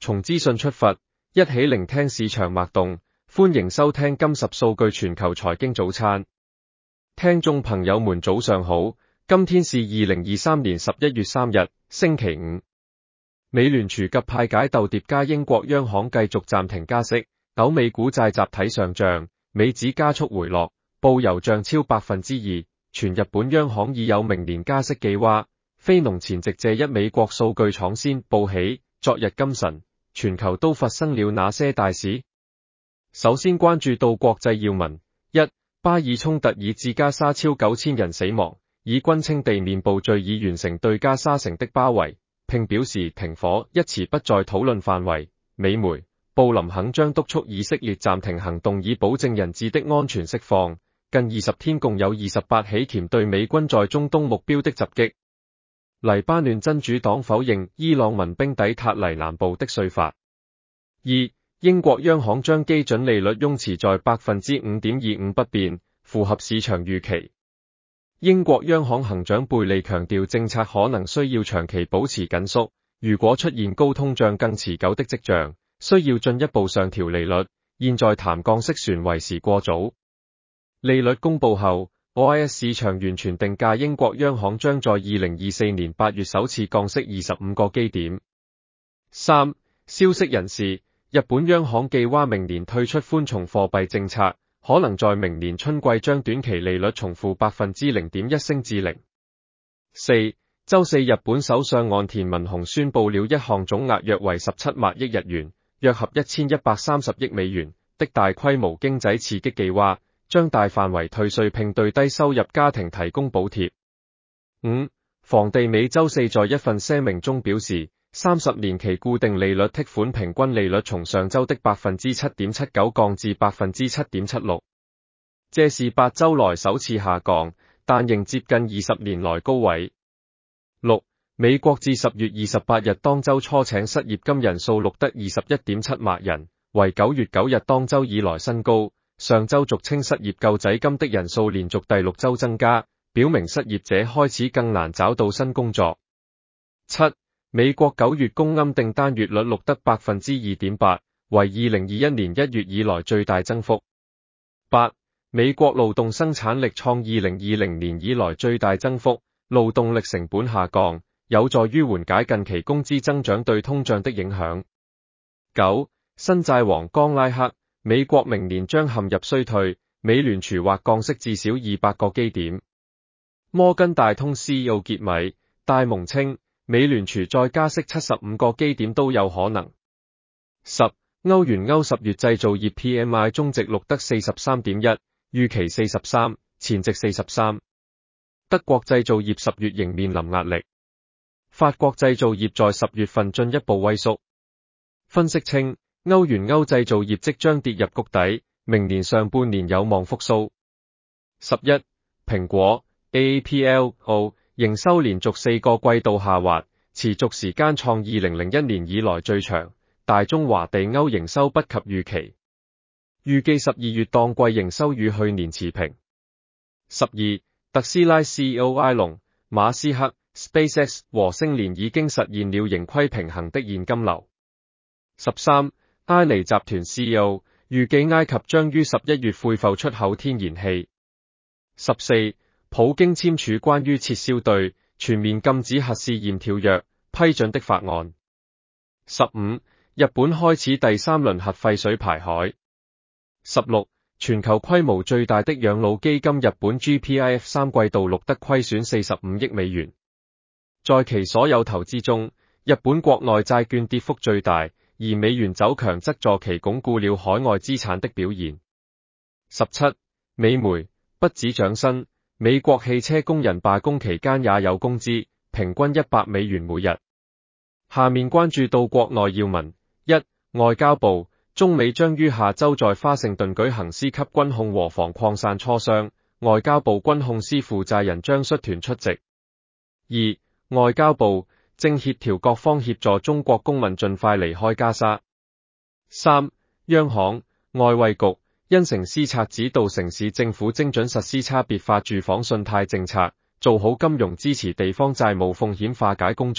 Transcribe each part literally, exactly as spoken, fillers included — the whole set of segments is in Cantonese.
從資訊出發，一起聆聽市場脈動。歡迎收聽今十數據全球財經早餐。聽眾朋友們早上好，今天是二零二三年十一月三日，星期五。美聯儲鴿派解鬥疊加英國央行繼續暫停加息，歐美股債集體上漲，美指加速回落，布油漲超百分之二。全日本央行已有明年加息計劃。非農前夕借一美國數據搶先報喜，昨日今晨，全球都發生了哪些大事？首先關注到國際要聞：一、巴以衝突以致加沙超九千人死亡，以軍稱地面部隊已完成對加沙城的包圍，並表示停火一詞不在討論範圍。美媒布林肯將督促以色列暫停行動，以保證人質的安全釋放。近二十天共有二十八起鐮對美軍在中東目標的襲擊。黎巴嫩真主黨否認伊朗民兵抵塔黎南部的說法。二、英國央行將基準利率擁持在百分之五點二五不變，符合市場預期。英國央行行長貝利強調，政策可能需要長期保持緊縮，如果出現高通脹更持久的跡象，需要進一步上調利率。現在談降息旋為時過早。利率公布後，O I S 市場完全定價英國央行將在二零二四年八月首次降息二十五個基點。三、消息人士，日本央行計劃明年退出寬鬆貨幣政策，可能在明年春季將短期利率從負百分之零點一升至零。四、周四日本首相岸田文雄宣布了一項總額約為十七萬億日元，約合一千一百三十億美元的大規模經濟刺激計劃。將大範圍退稅並對低收入家庭提供補貼。五、房地美周四在一份聲明中表示，三十年期固定利率剔款平均利率從上周的百分之七點七九降至百分之七點七六，這是八周來首次下降，但仍接近二十年來高位。六、美國至十月二十八日當周初請失業金人數錄得二十一點七萬人，為九月九日當周以來新高。上周俗稱失業救濟金的人數連續第六周增加，表明失業者開始更難找到新工作。七、美國九月工暗訂單月率錄得百分之二點八，為二零二一年一月以來最大增幅。八、美國勞動生產力創二零二零年以來最大增幅，勞動力成本下降，有助於緩解近期工資增長對通脹的影響。九、新債王岡拉克。美國明年將陷入衰退，美聯儲或降息至少二百個基點。摩根大通 C E O 傑米戴蒙稱，美聯儲再加息七十五個基點都有可能。十、歐元歐十月製造業 P M I 終值錄得四十三點一，預期四十三，前值四十三。德國製造業十月仍面臨壓力。法國製造業在十月份進一步萎縮。分析稱，歐元歐製造業即將跌入谷底，明年上半年有望復甦。十一、蘋果 A A P L O 營收連續四個季度下滑，持續時間創二零零一年以來最長。大中華地歐營收不及預期，預計十二月當季營收與去年持平。十二、特斯拉 C E O 埃隆馬斯克 SpaceX 和星鏈已經實現了盈虧平衡的現金流。十三、埃尼集團 C E O 預計埃及將於十一月恢復出口天然氣。十四、普京簽署關於撤銷對全面禁止核試驗條約批准的法案。十五、日本開始第三輪核廢水排海。十六、全球規模最大的養老基金日本 G P I F 三季度錄得虧損四十五億美元。在其所有投資中，日本國內債券跌幅最大，而美元走強則助其鞏固了海外資產的表現。十七、美媒不止漲薪，美國汽車工人罷工期間也有工資，平均一百美元每日。下面關注到國內要聞：一、外交部，中美將於下周在華盛頓舉行司級軍控和防擴散磋商，外交部軍控司負責人將率團出席。二、外交部正協調各方協助中國公民盡快離開加沙。三、央行、外匯局因城施策指導城市政府精準實施差別化住房信貸政策，做好金融支持地方債務風險化解工作，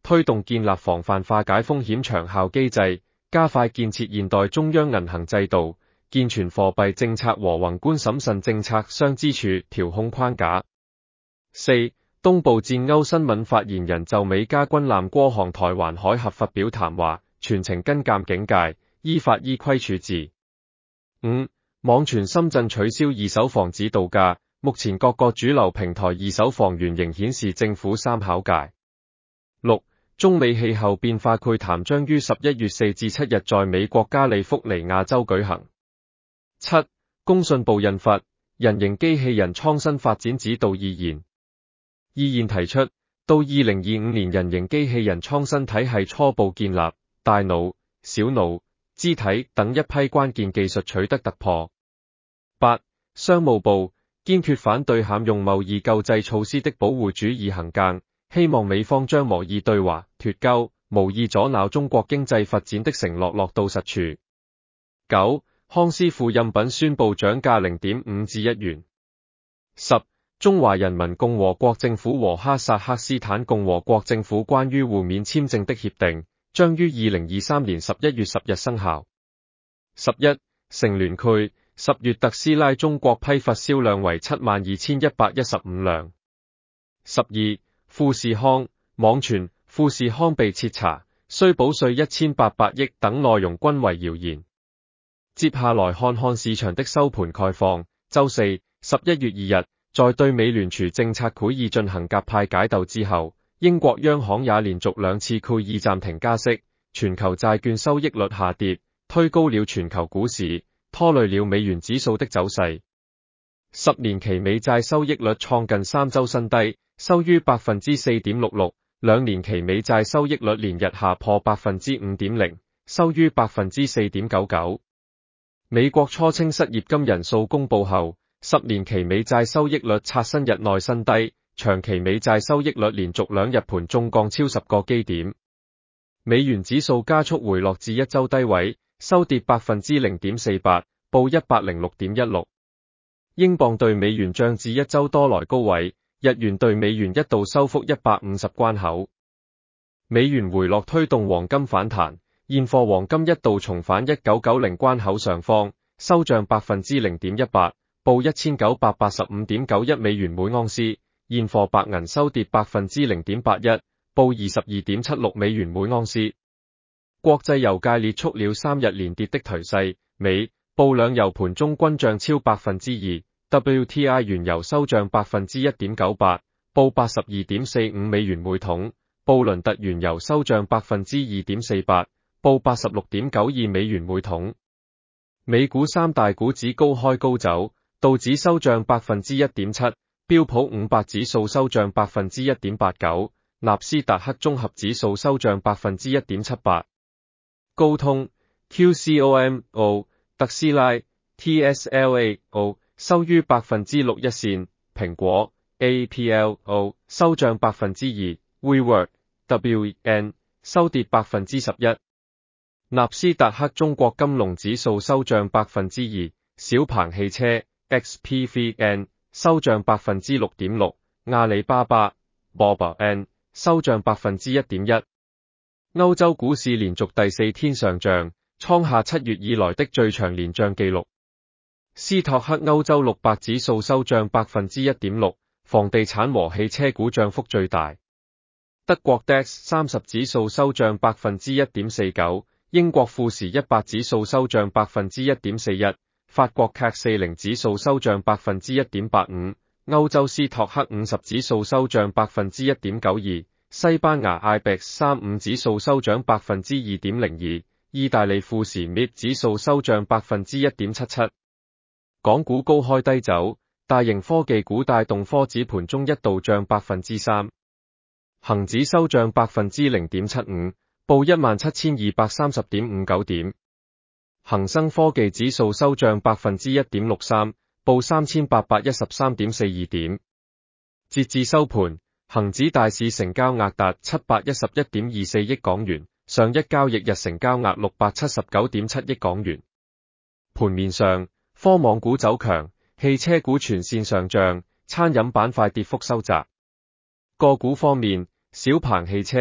推動建立防範化解風險長效機制，加快建設現代中央銀行制度，健全貨幣政策和宏觀審慎政策雙支柱調控框架。四、東部戰歐新聞發言人就美加軍艦過航台灣海峽發表談話，全程跟監警戒，依法依規處置。五、網傳深圳取消二手房指導價，目前各個主流平台二手房源仍顯示政府三考界。六、中美氣候變化會談將於十一月四至七日在美國加利福尼亞州舉行。七、工信部印發人形機器人創新發展指導意見。意見提出，到二零二五年人形機器人創新體系初步建立，大腦、小腦、肢體等一批關鍵技術取得突破。八、商務部堅決反對濫用貿易救濟措施的保護主義行徑，希望美方將無意對華脫鈎、無意阻撓中國經濟發展的承諾落到實處。九、康師傅飲品宣布漲價零點五至一元。十、中華人民共和國政府和哈薩克斯坦共和國政府關於互免簽證的協定，將於二零二三年十一月十日生效。十一、成聯會十月特斯拉中國批發銷量為七萬二千一百一十五輛。十二、富士康網傳富士康被徹查，需補稅一千八百億等內容均為謠言。接下來看看市場的收盤概況。周四，十一月二日，在對美聯儲政策會議進行鴿派解鬥之後，英國央行也連續兩次會議暫停加息，全球債券收益率下跌，推高了全球股市，拖累了美元指數的走勢。十年期美債收益率創近三周新低，收於百分之四點六六，兩年期美債收益率連日下破百分之五點零，收於百分之四點九九。美國初稱失業金人數公布後，十年期美債收益率刷新日內新低，長期美債收益率連續兩日盤中降超十個基點。美元指數加速回落至一周低位，收跌百分之零點四八，報一百零六點一六。英鎊兌美元漲至一周多來高位，日元兌美元一度收復一百五十關口。美元回落推動黃金反彈，現貨黃金一度重返一九九零關口上方，收漲百分之零點一八，報一千九百八十五點九一美元每盎司。現貨白銀收跌百分之零點八一，報二十二點七六美元每盎司。國際油價列速了三日連跌的頹勢，美、布兩油盤中均漲超百分之二。W T I 原油收漲百分之一點九八，報八十二點四五美元每桶。布倫特原油收漲百分之二點四八，報八十六點九二美元每桶。美股三大股指高開高走，道指收漲百分之一點七，標普五百指數收漲百分之一點八九，納斯達克綜合指數收漲百分之一點七八。高通、Q C O M O、特斯拉、T S L A O 收於百分之六一線，蘋果、A P L O 收漲百分之二 ，WeWork、W N 收跌百分之十一。納斯達克中國金龍指數收漲百分之二，小鵬汽車 X P V N 收漲百分之六點六，阿里巴巴 B O B N 收漲百分之一點一。歐洲股市連續第四天上漲，創下七月以來的最長連漲紀錄。斯托克歐洲六百指數收漲百分之一點六，房地產和汽車股漲幅最大。德國 D A X 三十指數收漲百分之一點四九，英國富時一百指數收漲百分之一點四一，法國 C A C 四十指數收漲百分之一點八五，歐洲斯托克五十指數收漲百分之一點九二，西班牙 I B E X 三十五指數收漲百分之二點零二，意大利富時 M I B 指數收漲百分之一點七七。港股高開低走，大型科技股帶動科指盤中一度漲百分之三，恒指收漲百分之零點七五，報一萬七千二百三十點五九點。恒生科技指數收漲百分之一點六三，報三千八百一十三點四二點。截至收盤，恒指大市成交額達七百一十一點二四億港元，上一交易日成交額六百七十九點七億港元。盤面上，科網股走強，汽車股全線上漲，餐飲板塊跌幅收窄。個股方面，小鵬汽車、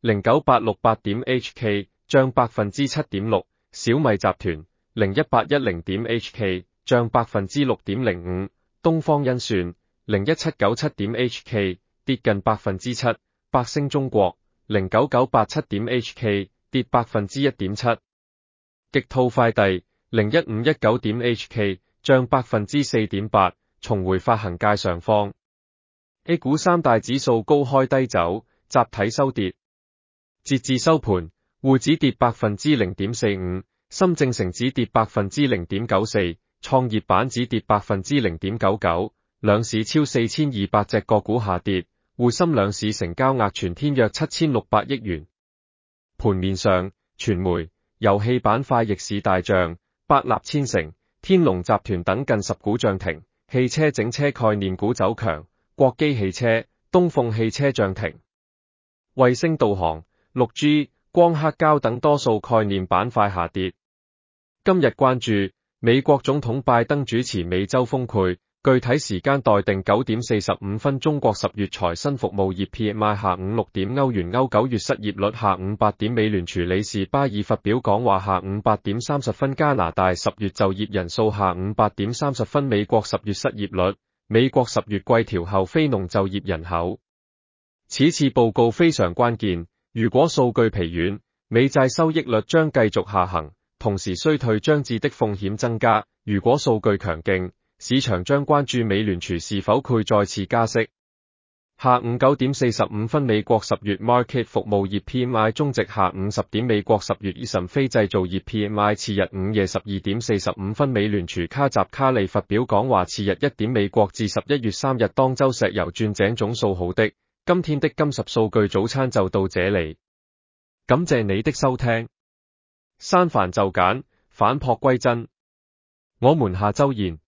零九八六八點 H K 漲百分之七點六，小米集團零一八一零點 H K 漲百分之六點零五，東方甄算零一七九七點 H K 跌近百分之七，百星中國零九九八七點 H K 跌百分之一點七，極兔快遞零一五一九點 H K 漲百分之四點八，重回發行界上方。A 股三大指數高開低走，集體收跌。截至收盤，滬指跌百分之零點四五，深證成指跌百分之零點九四，創業板指跌百分之零點九九，兩市超四千二百隻個股下跌，滬深兩市成交額全天約七千六百億元。盤面上，傳媒、遊戲板塊逆市大漲，百立千城、天龍集團等近十股漲停，汽車整車概念股走強，國基汽車、東風汽車漲停。衛星導航、六 G、光刻膠等多數概念板塊下跌。今日關注美國總統拜登主持美洲峰會，具體時間待定九點四十五分。中國十月財新服務業 P M I 下午六點。歐元歐九月失業率下午八點。美聯儲理事巴爾發表講話下午八點三十分。加拿大十月就業人數下午八點三十分。美國十月失業率，美國十月季調後非農就業人口。此次報告非常關鍵，如果數據疲軟，美債收益率將繼續下行，同時衰退將至的風險增加；如果數據強勁，市場將關注美聯儲是否會再次加息。下午九點四十五分，美國十月 Market 服務業 P M I 終值下午十點。美國十月以上非製造業 P M I 次日午夜十二點四十五分，美聯儲卡什卡利發表講話，次日一點。美國至十一月三日當周石油鑽井總數好的。今天的金十數據早餐就到這裡，感謝你的收聽。刪繁就簡，返璞歸真，我們下周見。